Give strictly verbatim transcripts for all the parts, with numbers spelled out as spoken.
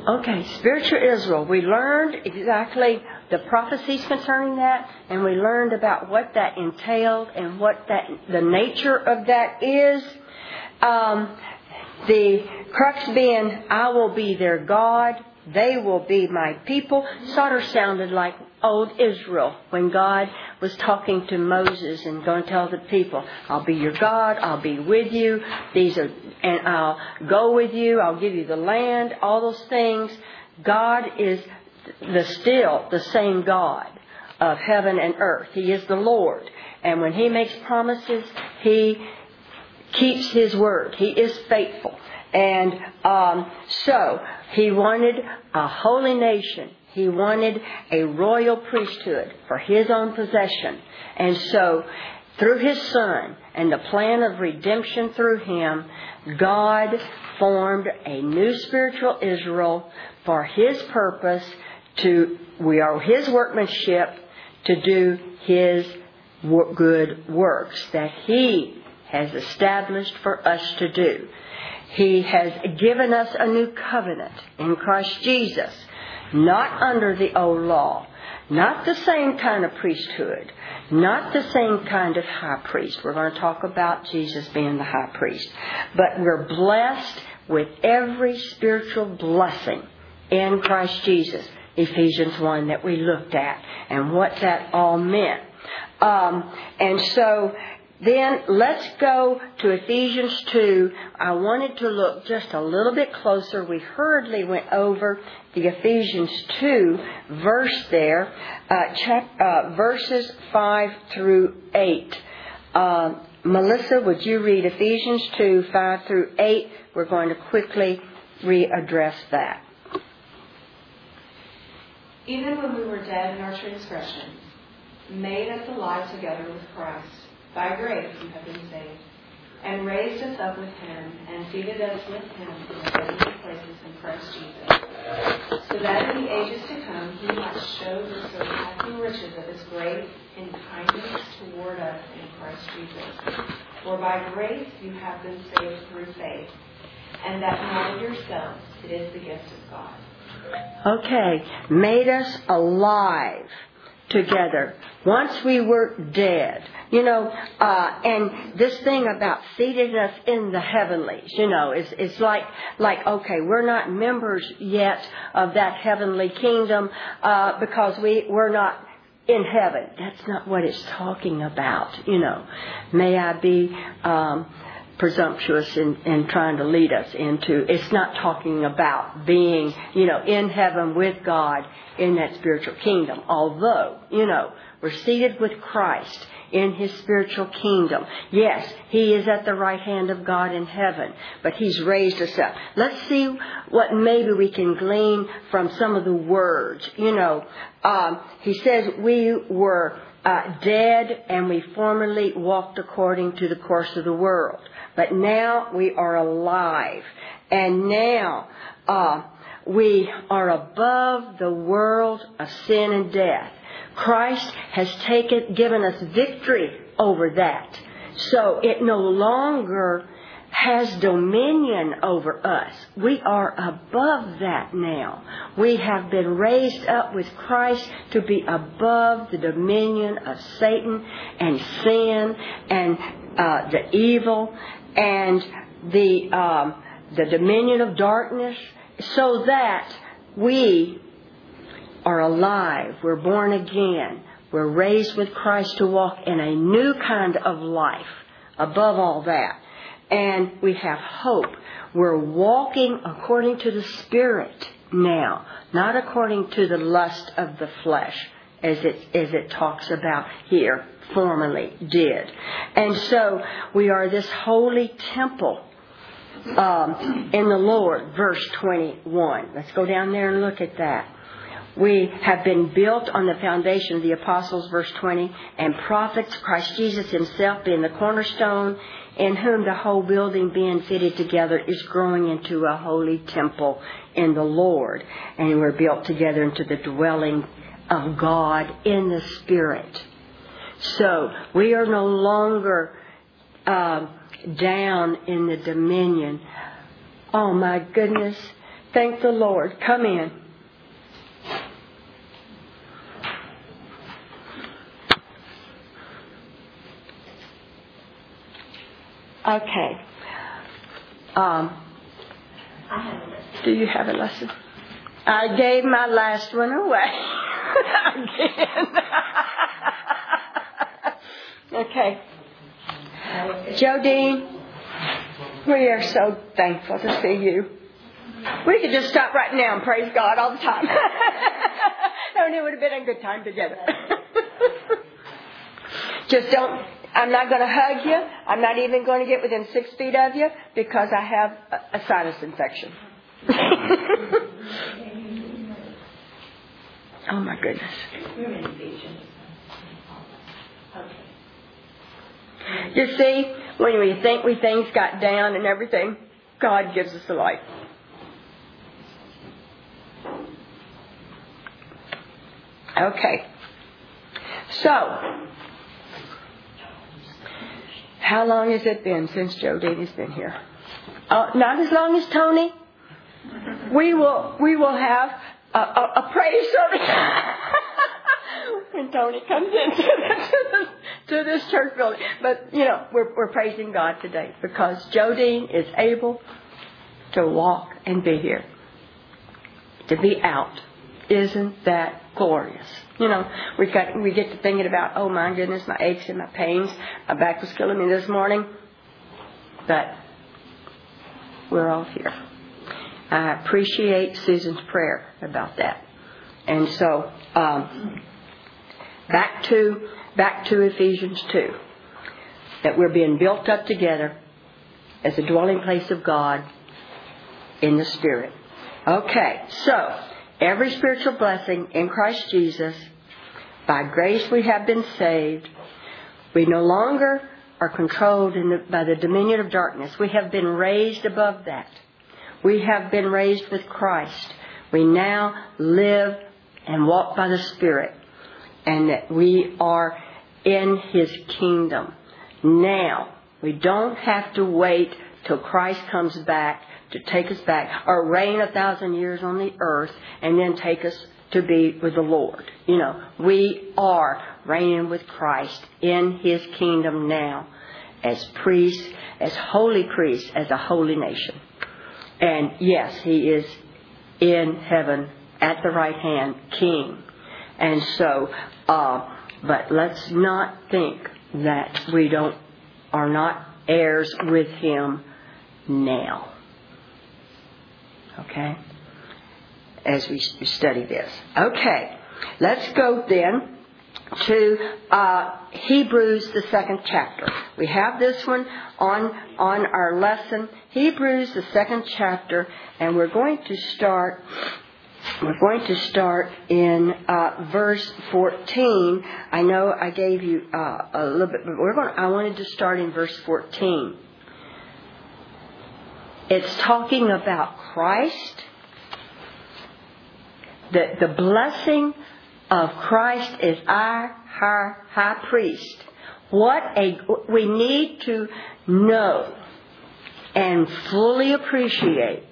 Okay, spiritual Israel. We learned exactly the prophecies concerning that, and we learned about what that entailed and what that the nature of that is. Um, the crux being, I will be their God, they will be my people, sort of sounded like old Israel when God was talking to Moses and going to tell the people, I'll be your God, I'll be with you, these are, and I'll go with you, I'll give you the land, all those things. God is the still the same God of heaven and earth. He is the Lord. And when He makes promises, He keeps His word. He is faithful. And um, so He wanted a holy nation. He wanted a royal priesthood for His own possession. And so through His Son and the plan of redemption through Him, God formed a new spiritual Israel for His purpose. To we are His workmanship to do His good works that He has established for us to do. He has given us a new covenant in Christ Jesus, not under the old law, not the same kind of priesthood, not the same kind of high priest. We're going to talk about Jesus being the high priest. But we're blessed with every spiritual blessing in Christ Jesus. Ephesians one that we looked at and what that all meant. Um, and so then let's go to Ephesians two. I wanted to look just a little bit closer. We hurriedly went over the Ephesians two verse there, uh, chap, uh, verses five through eight. Uh, Melissa, would you read Ephesians two, five through eight? We're going to quickly readdress that. Even when we were dead in our transgressions, made us alive together with Christ. By grace you have been saved, and raised us up with Him, and seated us with Him in the heavenly places in Christ Jesus, so that in the ages to come He might show the surpassing riches of His grace in kindness toward us in Christ Jesus. For by grace you have been saved through faith, and that not of yourselves, it is the gift of God. Okay, made us alive together. Once we were dead, you know, uh, and this thing about seating us in the heavenlies, you know, is it's like, like, okay, we're not members yet of that heavenly kingdom, uh, because we, we're not in heaven. That's not what it's talking about, you know. May I be, um, presumptuous in, in trying to lead us into, it's not talking about being, you know, in heaven with God in that spiritual kingdom. Although, you know, we're seated with Christ in His spiritual kingdom. Yes, He is at the right hand of God in heaven, but He's raised us up. Let's see what maybe we can glean from some of the words. You know, um, He says we were uh, dead and we formerly walked according to the course of the world. But now we are alive. And now uh, we are above the world of sin and death. Christ has taken, given us victory over that. So it no longer has dominion over us. We are above that now. We have been raised up with Christ to be above the dominion of Satan and sin and uh, the evil and the um, the dominion of darkness, so that we are alive. We're born again. We're raised with Christ to walk in a new kind of life above all that. And we have hope. We're walking according to the Spirit now, not according to the lust of the flesh, as it as it talks about here, formerly did. And so we are this holy temple um, in the Lord, verse twenty-one. Let's go down there and look at that. We have been built on the foundation of the apostles, verse twenty, and prophets, Christ Jesus Himself being the cornerstone, in whom the whole building being fitted together is growing into a holy temple in the Lord. And we're built together into the dwelling of God in the Spirit. So we are no longer uh, down in the dominion. Oh my goodness. Thank the Lord. Come in. Okay. Um, do you have a lesson? I gave my last one away. Again. Okay. Jodine, we are so thankful to see you. We could just stop right now and praise God all the time. And it would have been a good time together. Just don't, I'm not going to hug you. I'm not even going to get within six feet of you because I have a, a sinus infection. Oh my goodness. You see, when we think we things got down and everything, God gives us the light. Okay. So, how long has it been since Jodine has been here? Uh, not as long as Tony. We will we will have a, a, a praise service when Tony comes into the, to this church building. But you know, we're we're praising God today because Jodine is able to walk and be here, to be out. Isn't that glorious? You know, we got we get to thinking about, oh my goodness, my aches and my pains. My back was killing me this morning, but we're all here. I appreciate Susan's prayer about that. And so, um, back to back to Ephesians two, that we're being built up together as a dwelling place of God in the Spirit. Okay, so every spiritual blessing in Christ Jesus, by grace we have been saved. We no longer are controlled in the, by the dominion of darkness. We have been raised above that. We have been raised with Christ. We now live and walk by the Spirit, and that we are in His kingdom. Now, we don't have to wait till Christ comes back to take us back, or reign a thousand years on the earth, and then take us to be with the Lord. You know, we are reigning with Christ in His kingdom now, as priests, as holy priests, as a holy nation. And yes, He is in heaven at the right hand, King. And so, uh, but let's not think that we don't are not heirs with Him now. Okay? As we study this. Okay. Let's go then to uh, Hebrews, the second chapter. We have this one on, on our lesson. Hebrews, the second chapter. And we're going to start, we're going to start in uh, verse fourteen. I know I gave you uh, a little bit, but we're going, I wanted to start in verse fourteen. It's talking about Christ, the, the blessing of Christ as our high, high priest. What a we need to know and fully appreciate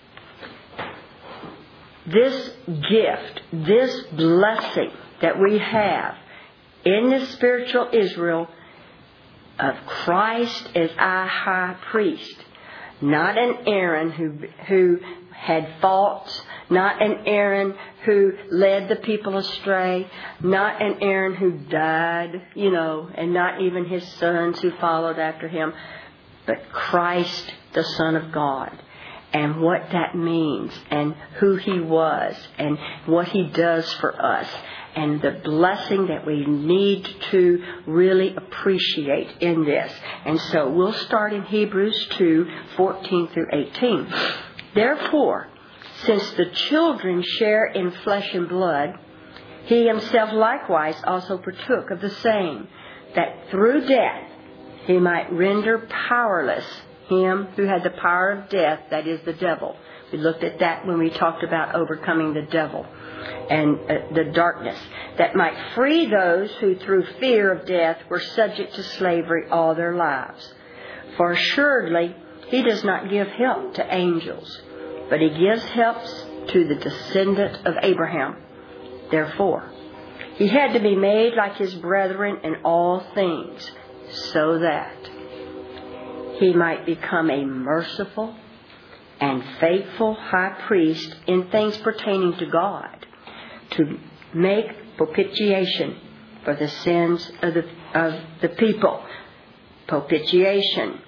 this gift, this blessing that we have in the spiritual Israel of Christ as our high priest. Not an Aaron who who had faults, not an Aaron who led the people astray, not an Aaron who died, you know, and not even his sons who followed after him, but Christ, the Son of God, and what that means, and who He was, and what He does for us, and the blessing that we need to really appreciate in this. And so we'll start in Hebrews two, fourteen through eighteen. Therefore, since the children share in flesh and blood, He Himself likewise also partook of the same, that through death He might render powerless him who had the power of death, that is the devil. We looked at that when we talked about overcoming the devil and uh, the darkness, that might free those who through fear of death were subject to slavery all their lives. For assuredly He does not give help to angels, but he gives helps to the descendant of Abraham. Therefore, he had to be made like his brethren in all things, so that he might become a merciful and faithful high priest in things pertaining to God, to make propitiation for the sins of the, of the people. Propitiation.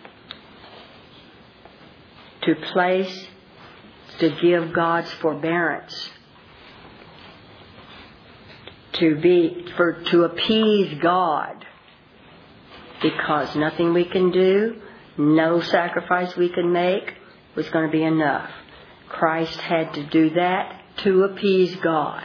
To place, to give God's forbearance. To be, for, to appease God. Because nothing we can do, no sacrifice we can make was going to be enough. Christ had to do that to appease God.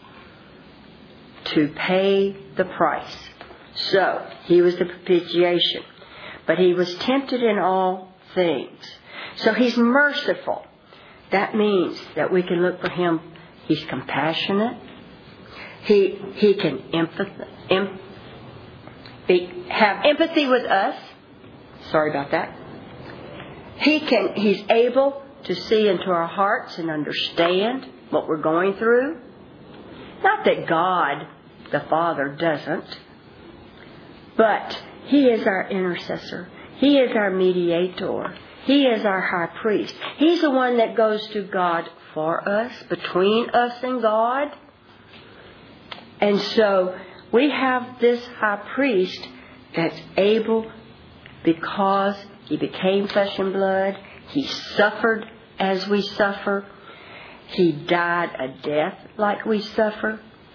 To pay the price. So, he was the propitiation. But he was tempted in all things. So he's merciful. That means that we can look for him. He's compassionate. He he can empathy, em, be, have empathy with us. Sorry about that. He can. He's able to see into our hearts and understand what we're going through. Not that God, the Father, doesn't. But he is our intercessor. He is our mediator. He is our high priest. He's the one that goes to God for us, between us and God. And so we have this high priest that's able, because he became flesh and blood. He suffered as we suffer. He died a death like we suffer.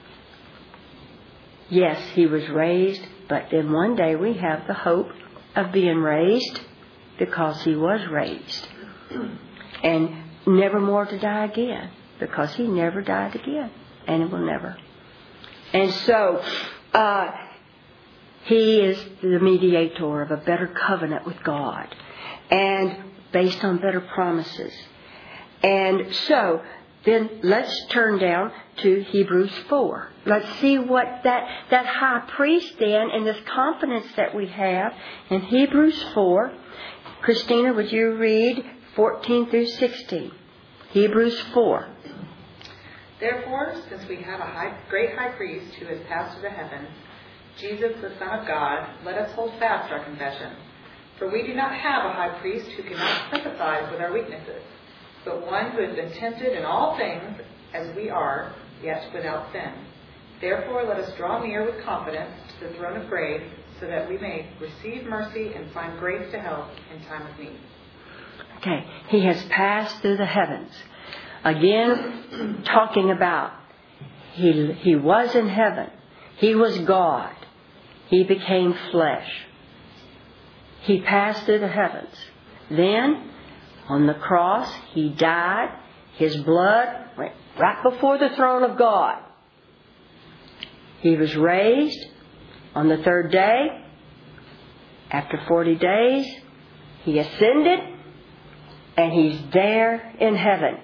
Yes, he was raised, but then one day we have the hope of being raised because he was raised. And never more to die again, because he never died again, and it will never. And so, uh, he is the mediator of a better covenant with God, and based on better promises. And so, then let's turn down to Hebrews four. Let's see what that, that high priest then, and this confidence that we have in Hebrews four. Christina, would you read fourteen through sixteen? Hebrews four. Therefore, since we have a high, great high priest who has passed through the heavens, Jesus, the Son of God, let us hold fast our confession. For we do not have a high priest who cannot sympathize with our weaknesses, but one who has been tempted in all things as we are, yet without sin. Therefore, let us draw near with confidence to the throne of grace, so that we may receive mercy and find grace to help in time of need. Okay, he has passed through the heavens. Again, talking about he, he was in heaven. He was God. He became flesh. He passed through the heavens. Then, on the cross, he died. His blood went right before the throne of God. He was raised on the third day. After forty days, he ascended, and he's there in heaven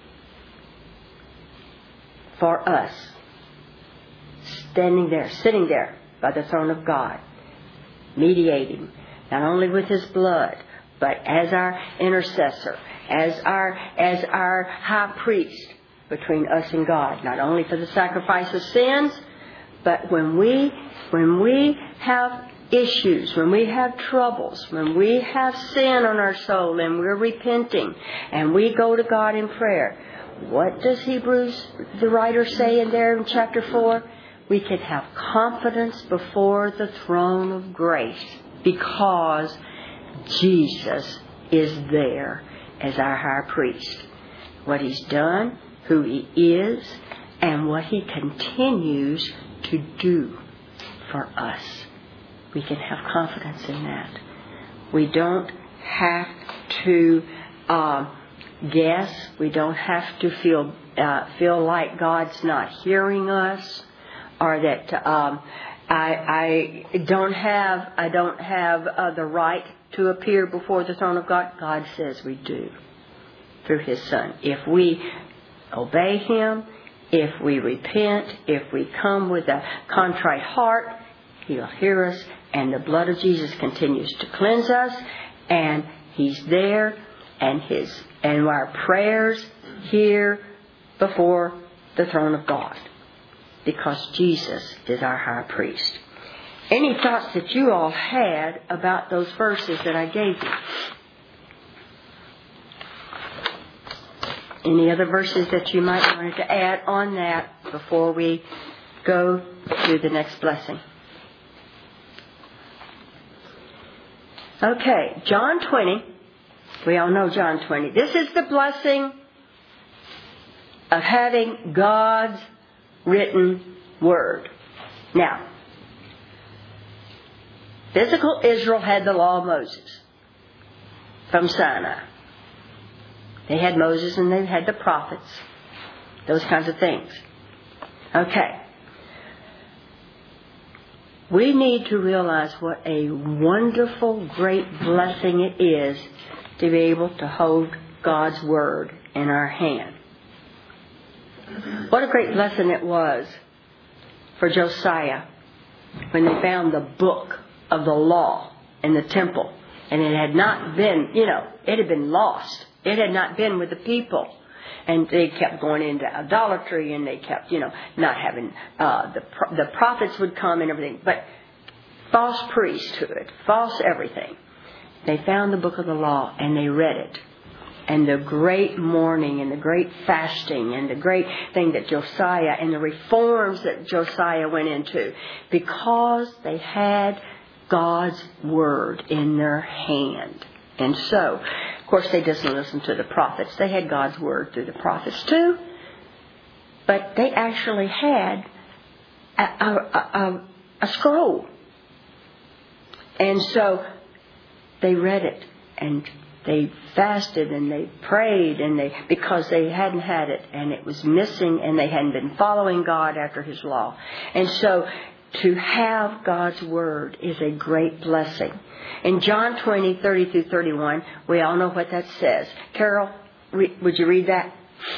for us. Standing there, sitting there by the throne of God, mediating, not only with his blood, but as our intercessor, as our as our high priest between us and God, not only for the sacrifice of sins, but when we when we have issues, when we have troubles, when we have sin on our soul and we're repenting and we go to God in prayer, what does Hebrews, the writer, say in there in chapter four? We can have confidence before the throne of grace because Jesus is there as our high priest. What he's done, who he is, and what he continues to do for us. We can have confidence in that. We don't have to uh, guess. We don't have to feel uh, feel like God's not hearing us, or that um, I, I don't have I don't have uh, the right to appear before the throne of God. God says we do through His Son. If we obey Him, if we repent, if we come with a contrite heart, He'll hear us, and the blood of Jesus continues to cleanse us, and He's there and His and our prayers here before the throne of God, because Jesus is our high priest. Any thoughts that you all had about those verses that I gave you? Any other verses that you might want to add on that before we go to the next blessing? Okay, John twenty. We all know John twenty. This is the blessing of having God's written word. Now, physical Israel had the law of Moses from Sinai. They had Moses and they had the prophets. Those kinds of things. Okay. We need to realize what a wonderful, great blessing it is to be able to hold God's Word in our hand. What a great blessing it was for Josiah when they found the book of the law in the temple. And it had not been, you know, it had been lost. It had not been with the people. And they kept going into idolatry, and they kept, you know, not having, uh, the the prophets would come and everything. But false priesthood, false everything. They found the book of the law, and they read it. And the great mourning, and the great fasting, and the great thing that Josiah, and the reforms that Josiah went into, because they had God's word in their hand. And so, of course, they didn't listen to the prophets. They had God's word through the prophets too. But they actually had a, a, a, a scroll. And so they read it, and they fasted, and they prayed, and they because they hadn't had it, and it was missing, and they hadn't been following God after His law. And so to have God's word is a great blessing. In John twenty, thirty through thirty-one, we all know what that says. Carol, re- would you read that?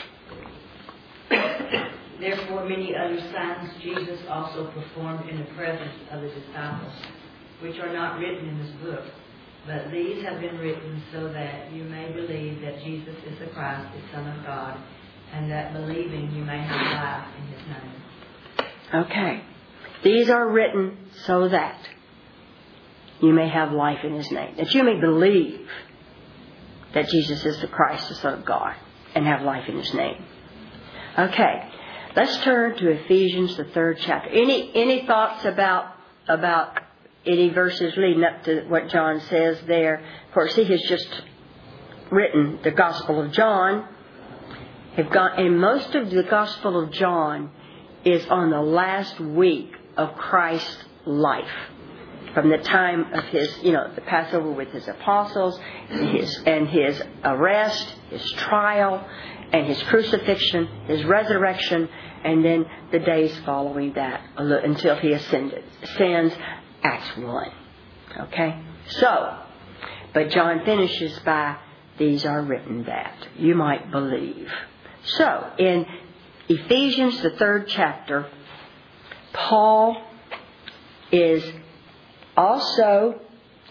Therefore many other signs Jesus also performed in the presence of the disciples, which are not written in this book. But these have been written so that you may believe that Jesus is the Christ, the Son of God, and that believing you may have life in His name. Okay. These are written so that you may have life in His name. That you may believe that Jesus is the Christ, the Son of God, and have life in His name. Okay. Let's turn to Ephesians, the third chapter. Any any thoughts about about any verses leading up to what John says there? Of course, he has just written the Gospel of John. Have gone, and most of the Gospel of John is on the last week of Christ's life. From the time of his, you know, the Passover with his apostles, his and his arrest, his trial, and his crucifixion, his resurrection, and then the days following that until he ascended. Ascends, Acts one. Okay? So, but John finishes by, these are written that you might believe. So, in Ephesians, the third chapter, Paul is also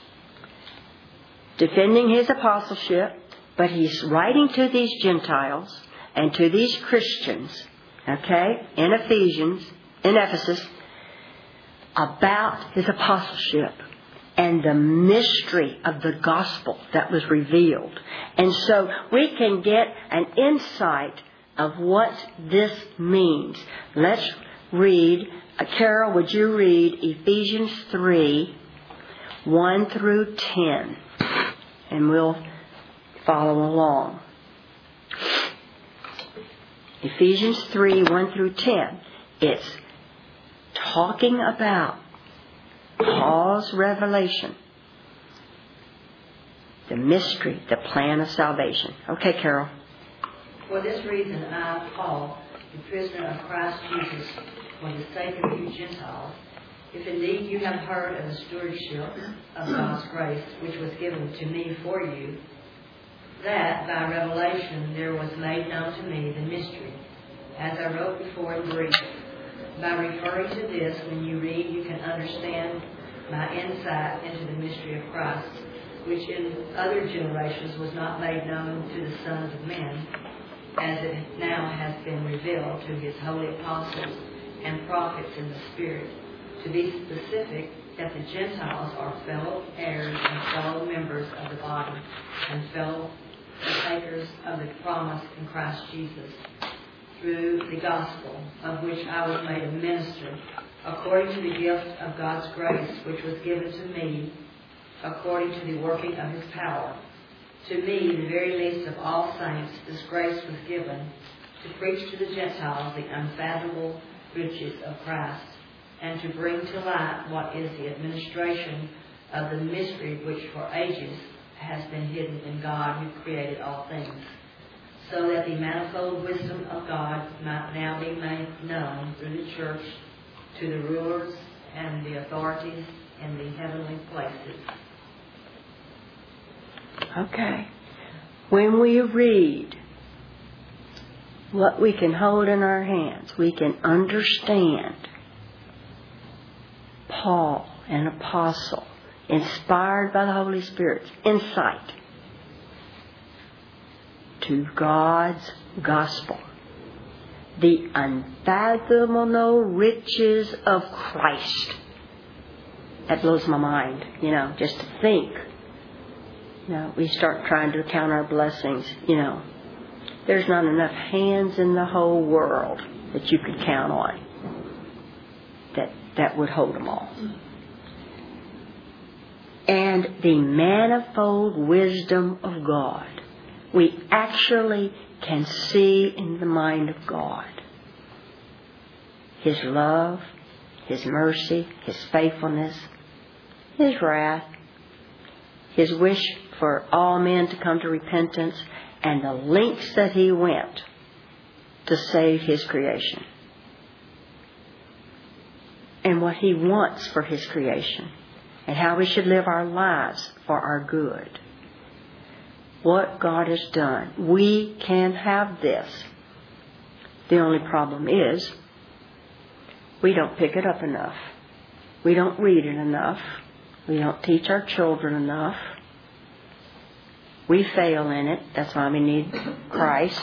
defending his apostleship, but he's writing to these Gentiles and to these Christians, okay, in Ephesians, in Ephesus, about his apostleship and the mystery of the gospel that was revealed. And so we can get an insight of what this means. Let's read. Uh, Carol, would you read Ephesians three, one through ten? And we'll follow along. Ephesians three, one through ten. It's talking about Paul's revelation, the mystery, the plan of salvation. Okay, Carol. For this reason, I, Paul, the prisoner of Christ Jesus, for the sake of you Gentiles, if indeed you have heard of the stewardship of God's grace, which was given to me for you, that by revelation there was made known to me the mystery, as I wrote before in brief. By referring to this, when you read, you can understand my insight into the mystery of Christ, which in other generations was not made known to the sons of men, as it now has been revealed to his holy apostles and prophets in the Spirit. To be specific, that the Gentiles are fellow heirs and fellow members of the body and fellow partakers of the promise in Christ Jesus, through the gospel, of which I was made a minister, according to the gift of God's grace, which was given to me, according to the working of his power. To me, the very least of all saints, this grace was given, to preach to the Gentiles the unfathomable riches of Christ, and to bring to light what is the administration of the mystery which for ages has been hidden in God who created all things, so that the manifold wisdom of God might now be made known through the church to the rulers and the authorities in the heavenly places. Okay. When we read what we can hold in our hands, we can understand Paul, an apostle, inspired by the Holy Spirit's insight to God's gospel. The unfathomable riches of Christ. That blows my mind, you know, just to think. You know, we start trying to count our blessings, you know. There's not enough hands in the whole world that you could count on that, that would hold them all. And the manifold wisdom of God. We actually can see in the mind of God His love, His mercy, His faithfulness, His wrath, His wish for all men to come to repentance, and the lengths that He went to save His creation. And what He wants for His creation, and how we should live our lives for our good. What God has done. We can have this. The only problem is we don't pick it up enough. We don't read it enough. We don't teach our children enough. We fail in it. That's why we need Christ.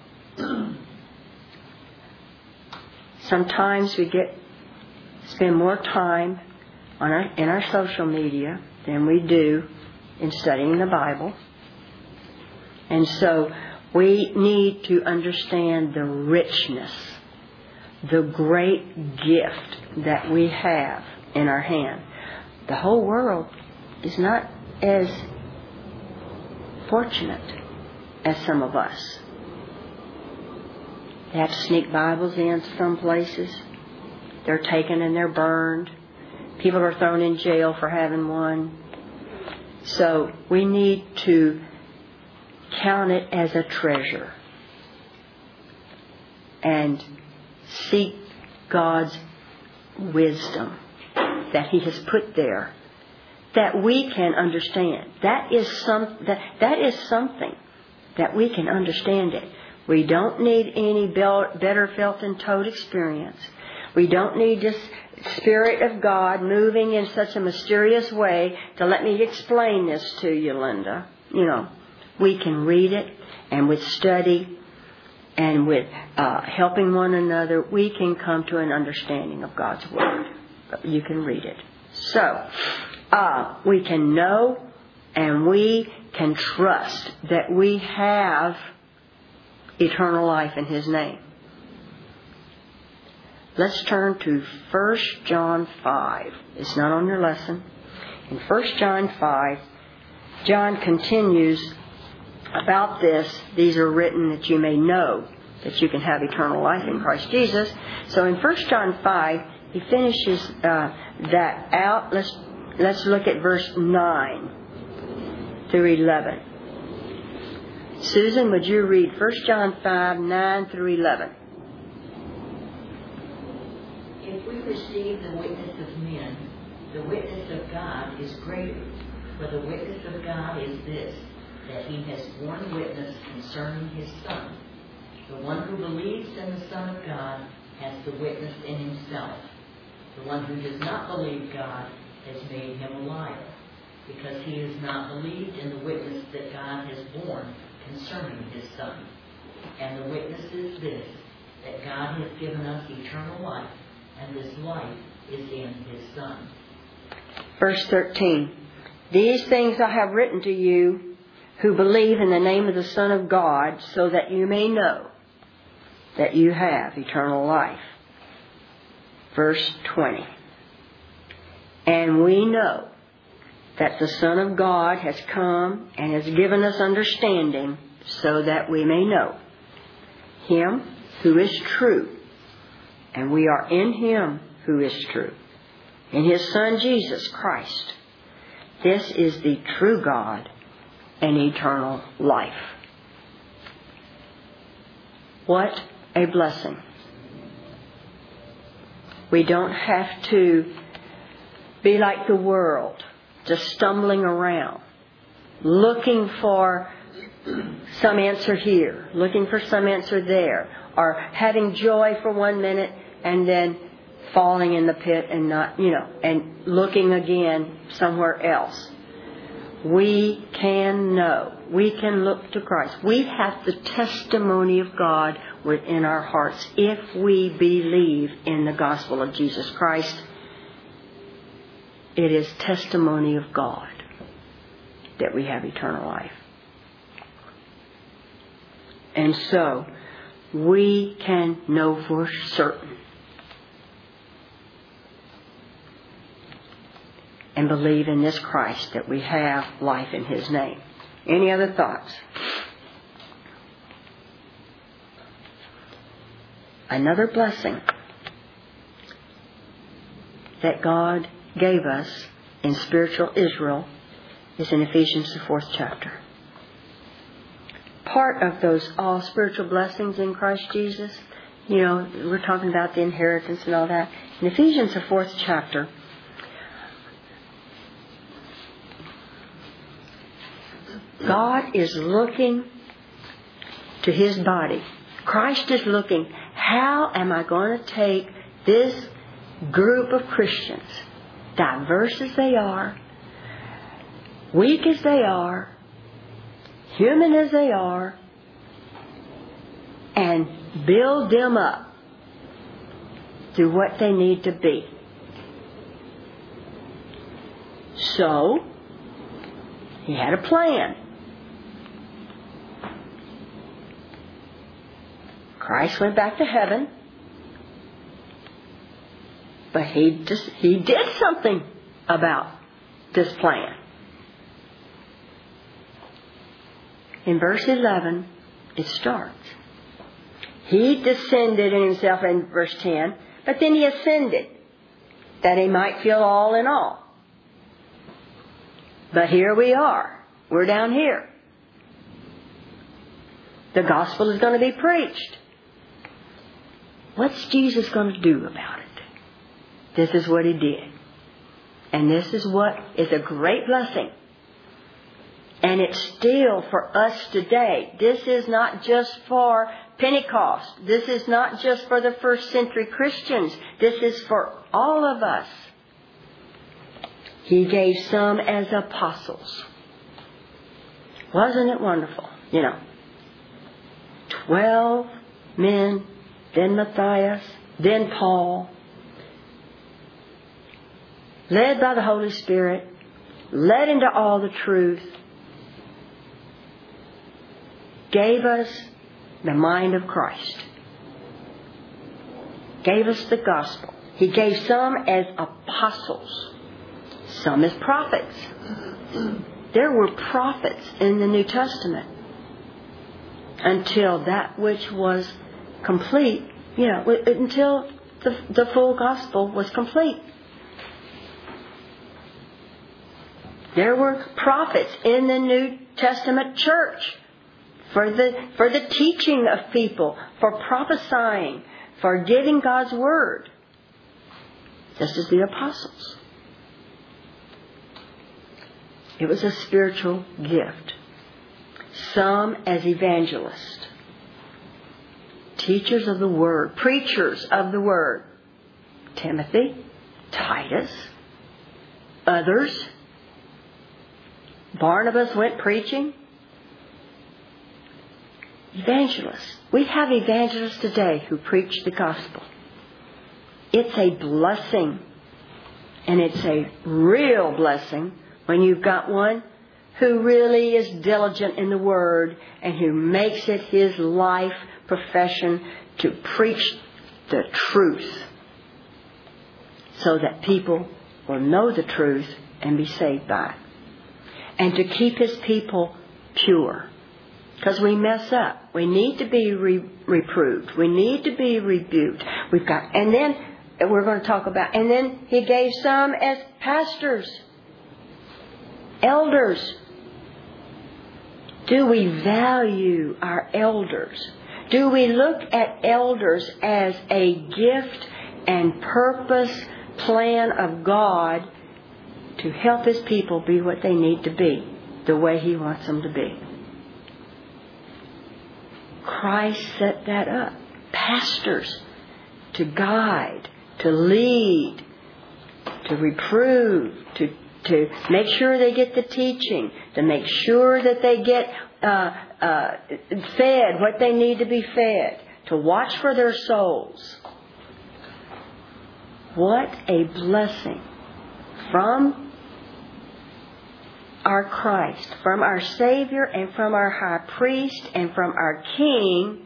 Sometimes we get spend more time on our, in our social media than we do in studying the Bible. And so we need to understand the richness, the great gift that we have in our hand. The whole world is not as fortunate as some of us. They have to sneak Bibles in some places. They're taken and they're burned. People are thrown in jail for having one. So we need to count it as a treasure and seek God's wisdom that He has put there that we can understand. That is some that that is something that we can understand it. We don't need any better felt and told experience. We don't need this Spirit of God moving in such a mysterious way to let me explain this to you, Linda. You know, we can read it, and with study and with uh, helping one another, we can come to an understanding of God's Word. You can read it. So, uh, we can know and we can trust that we have eternal life in His name. Let's turn to First John five. It's not on your lesson. In First John five, John continues about this. These are written that you may know that you can have eternal life in Christ Jesus. So in First John five, he finishes uh, that out. Let's let's look at verse nine through eleven. Susan, would you read First John five, nine through eleven? If we receive the witness of men, the witness of God is greater. For the witness of God is this, that He has borne witness concerning His Son. The one who believes in the Son of God has the witness in himself. The one who does not believe God has made him a liar, because he has not believed in the witness that God has borne concerning his Son. And the witness is this, that God has given us eternal life, and this life is in his Son. Verse thirteen. These things I have written to you who believe in the name of the Son of God, so that you may know that you have eternal life. Verse twenty. And we know that the Son of God has come and has given us understanding, so that we may know Him who is true, and we are in Him who is true, in His Son Jesus Christ. This is the true God and eternal life. What a blessing. We don't have to be like the world, just stumbling around, looking for some answer here, looking for some answer there, or having joy for one minute and then falling in the pit and not, you know, and looking again somewhere else. We can know. We can look to Christ. We have the testimony of God within our hearts if we believe in the gospel of Jesus Christ. It is testimony of God that we have eternal life. And so, we can know for certain and believe in this Christ that we have life in His name. Any other thoughts? Another blessing that God gave us in spiritual Israel is in Ephesians, the fourth chapter. Part of those all spiritual blessings in Christ Jesus, you know, we're talking about the inheritance and all that. In Ephesians, the fourth chapter, God is looking to His body. Christ is looking, how am I going to take this group of Christians, diverse as they are, weak as they are, human as they are, and build them up to what they need to be. So, He had a plan. Christ went back to heaven, but he just he did something about this plan. In verse eleven, it starts. He descended in Himself in verse ten, but then He ascended, that He might fill all in all. But here we are. We're down here. The gospel is going to be preached. What's Jesus going to do about it? This is what He did. And this is what is a great blessing. And it's still for us today. This is not just for Pentecost. This is not just for the first century Christians. This is for all of us. He gave some as apostles. Wasn't it wonderful? You know, twelve men, then Matthias, then Paul, led by the Holy Spirit, led into all the truth, gave us the mind of Christ, gave us the gospel. He gave some as apostles, some as prophets. There were prophets in the New Testament until that which was complete, you know, until the, the full gospel was complete. There were prophets in the New Testament church for the for the teaching of people, for prophesying, for giving God's word, just as the apostles. It was a spiritual gift. Some as evangelists, teachers of the word, preachers of the word. Timothy, Titus, others. Barnabas went preaching. Evangelists. We have evangelists today who preach the gospel. It's a blessing. And it's a real blessing when you've got one who really is diligent in the Word and who makes it his life profession to preach the truth so that people will know the truth and be saved by it. And to keep his people pure. Because we mess up. We need to be re- reproved. We need to be rebuked. We've got, and then we're going to talk about, and then he gave some as pastors, elders. Do we value our elders? Do we look at elders as a gift and purpose plan of God to help his people be what they need to be, the way he wants them to be? Christ set that up. Pastors to guide, to lead, to reprove, to to make sure they get the teaching, to make sure that they get uh, uh, fed what they need to be fed, to watch for their souls. What a blessing from our Christ, from our Savior, and from our High Priest, and from our King,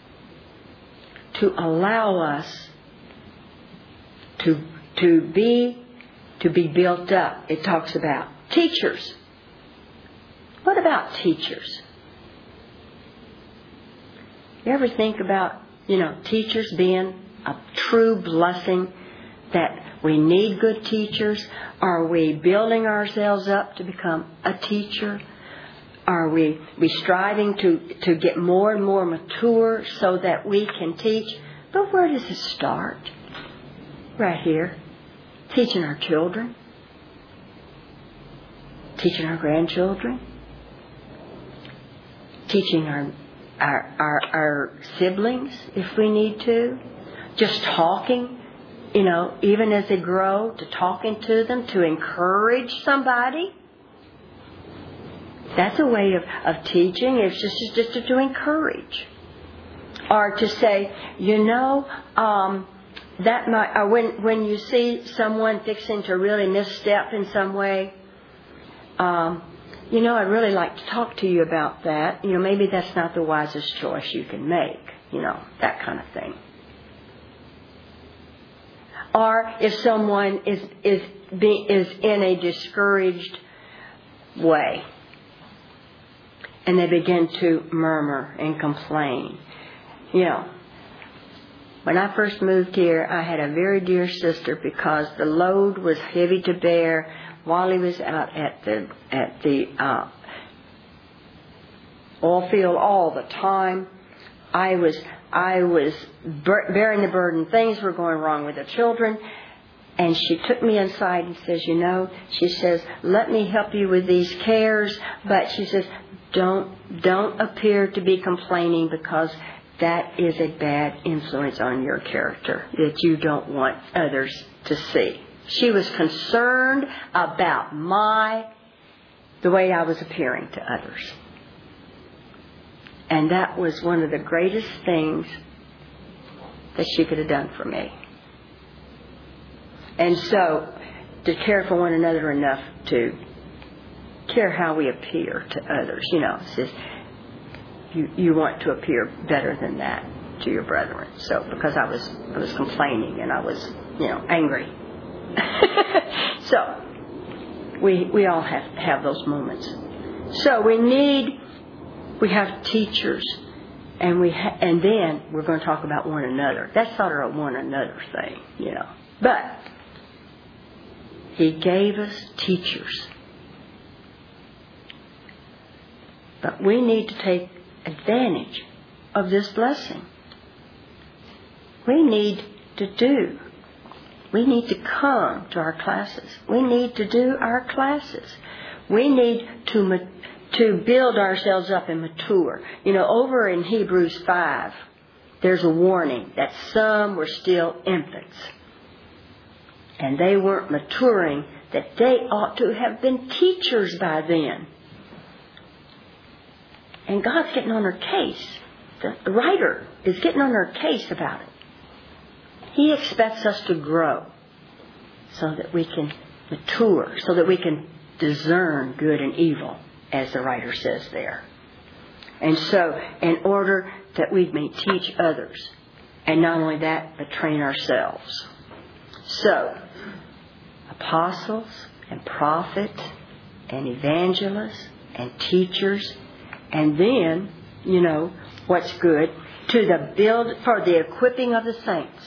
to allow us to to be to be built up. It talks about teachers. What about teachers? You ever think about, you know, teachers being a true blessing, that we need good teachers? Are we building ourselves up to become a teacher? Are we, we striving to, to get more and more mature so that we can teach? But where does it start? Right here. Teaching our children. Teaching our grandchildren. Teaching our, our, our, our siblings if we need to. Just talking, you know, even as they grow, to talking to them, to encourage somebody. That's a way of, of teaching. It's just, just to, to encourage. Or to say, you know, um, that might, or when, when you see someone fixing to really misstep in some way, um, you know, I'd really like to talk to you about that. You know, maybe that's not the wisest choice you can make. You know, that kind of thing. Or if someone is is be, is in a discouraged way, and they begin to murmur and complain. You know, when I first moved here, I had a very dear sister because the load was heavy to bear. Wally was out at the at the uh, oil field all the time. I was I was bearing the burden. Things were going wrong with the children. And she took me inside and says, you know, she says, let me help you with these cares. But she says, don't don't appear to be complaining, because that is a bad influence on your character that you don't want others to see. She was concerned about my, the way I was appearing to others. And that was one of the greatest things that she could have done for me. And so, to care for one another enough to care how we appear to others. You know, it says you, you want to appear better than that to your brethren. So, because I was I was complaining and I was, you know, angry. So, we we all have have those moments. So we need, we have teachers, and we ha- and then we're going to talk about one another. That's sort of a one another thing, you know. But He gave us teachers. But we need to take advantage of this blessing. We need to do. We need to come to our classes. We need to do our classes. We need to ma- to build ourselves up and mature. You know, over in Hebrews five, there's a warning that some were still infants. And they weren't maturing, that they ought to have been teachers by then. And God's getting on our case. The, the writer is getting on our case about it. He expects us to grow so that we can mature, so that we can discern good and evil, as the writer says there. And so, in order that we may teach others, and not only that, but train ourselves. So, apostles and prophets and evangelists and teachers, and then, you know, what's good, to the build, for the equipping of the saints,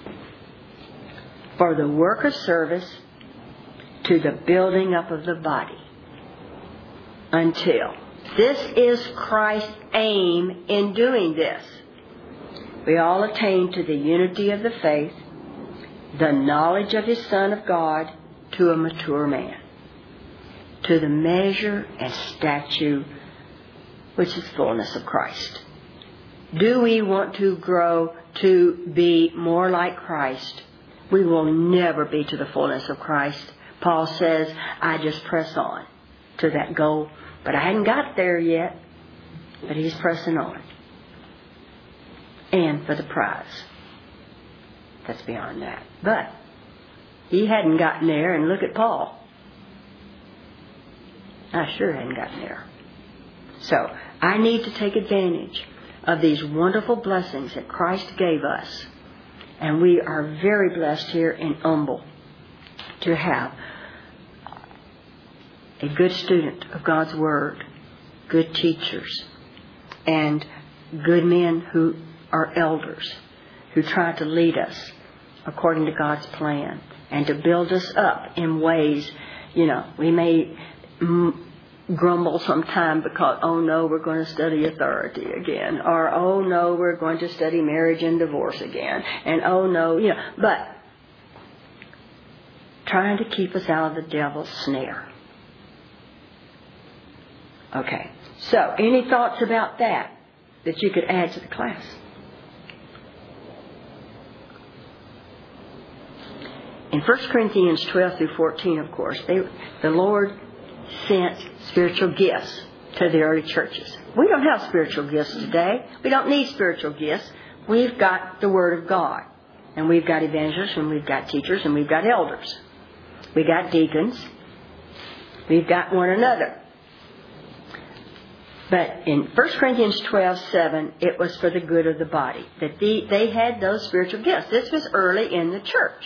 for the work of service, to the building up of the body, until. This is Christ's aim in doing this. We all attain to the unity of the faith, the knowledge of His Son of God, to a mature man, to the measure and stature which is fullness of Christ. Do we want to grow to be more like Christ? We will never be to the fullness of Christ. Paul says, I just press on to that goal. But I hadn't got there yet. But he's pressing on. And for the prize. That's beyond that. But he hadn't gotten there, and look at Paul. I sure hadn't gotten there. So, I need to take advantage of these wonderful blessings that Christ gave us. And we are very blessed here in Humble to have a good student of God's Word, good teachers, and good men who are elders, who try to lead us according to God's plan and to build us up in ways, you know, we may m- grumble sometime because, oh no, we're going to study authority again, or oh no, we're going to study marriage and divorce again, and oh no, you know, but trying to keep us out of the devil's snare. Okay, so any thoughts about that that you could add to the class? In First Corinthians twelve through fourteen, of course, they, the Lord sent spiritual gifts to the early churches. We don't have spiritual gifts today. We don't need spiritual gifts. We've got the Word of God. And we've got evangelists, and we've got teachers, and we've got elders. We've got deacons. We've got one another. But in First Corinthians twelve seven, it was for the good of the body. That the, they had those spiritual gifts. This was early in the church.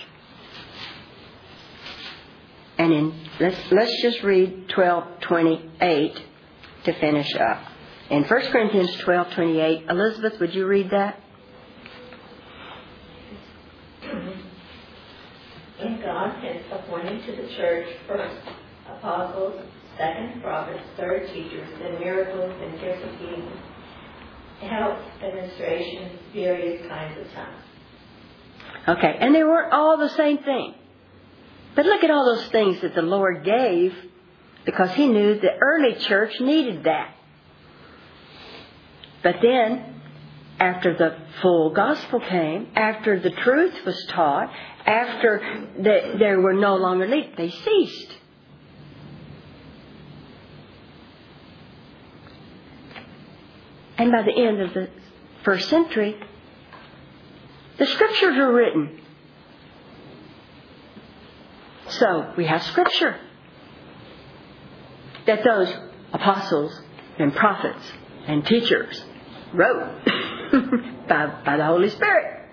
And in let's let's just read twelve twenty-eight to finish up. In First Corinthians twelve twenty-eight, Elizabeth, would you read that? And God has appointed to the church first apostles, second prophets, third teachers, then miracles and gifts of healing, help, administration, various kinds of tongues. Okay, and they weren't all the same thing. But look at all those things that the Lord gave, because He knew the early church needed that. But then, after the full gospel came, after the truth was taught, after the, there were no longer needed, they ceased. And by the end of the first century, the scriptures were written. So we have scripture that those apostles and prophets and teachers wrote by, by the Holy Spirit.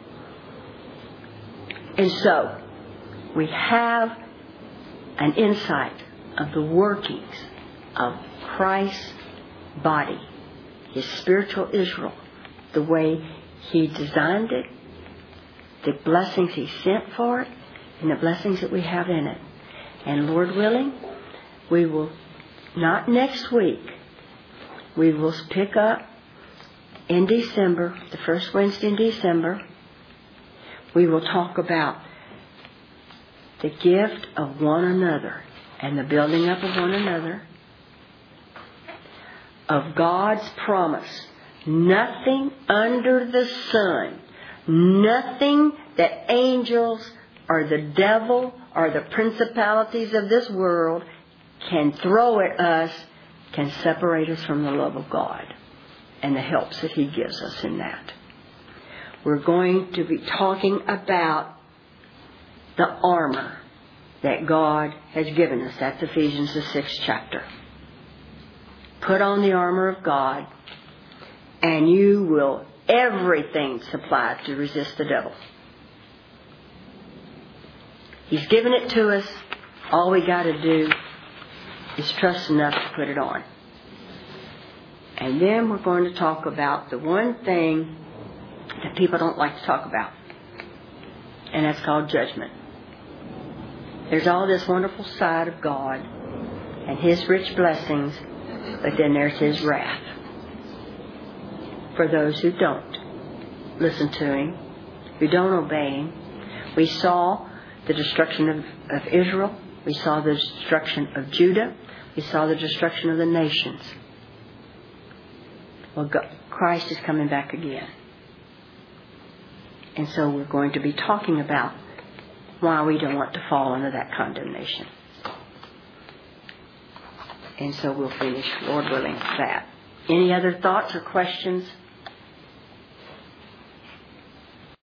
And so we have an insight of the workings of Christ's body, His spiritual Israel, the way He designed it, the blessings He sent for it, and the blessings that we have in it. And Lord willing, we will, not next week, we will pick up in December, the first Wednesday in December, we will talk about the gift of one another and the building up of one another, of God's promise. Nothing under the sun, nothing that angels or the devil or the principalities of this world can throw at us can separate us from the love of God and the helps that He gives us in that. We're going to be talking about the armor that God has given us. That's Ephesians, the sixth chapter. Put on the armor of God, and you will everything supplied to resist the devil. He's given it to us. All we got to do is trust enough to put it on. And then we're going to talk about the one thing that people don't like to talk about. And that's called judgment. There's all this wonderful side of God and His rich blessings, but then there's His wrath for those who don't listen to Him, who don't obey Him. We saw the destruction of, of Israel. We saw the destruction of Judah. We saw the destruction of the nations. Well, God, Christ is coming back again. And so we're going to be talking about why we don't want to fall under that condemnation. And so we'll finish, Lord willing, with that. Any other thoughts or questions?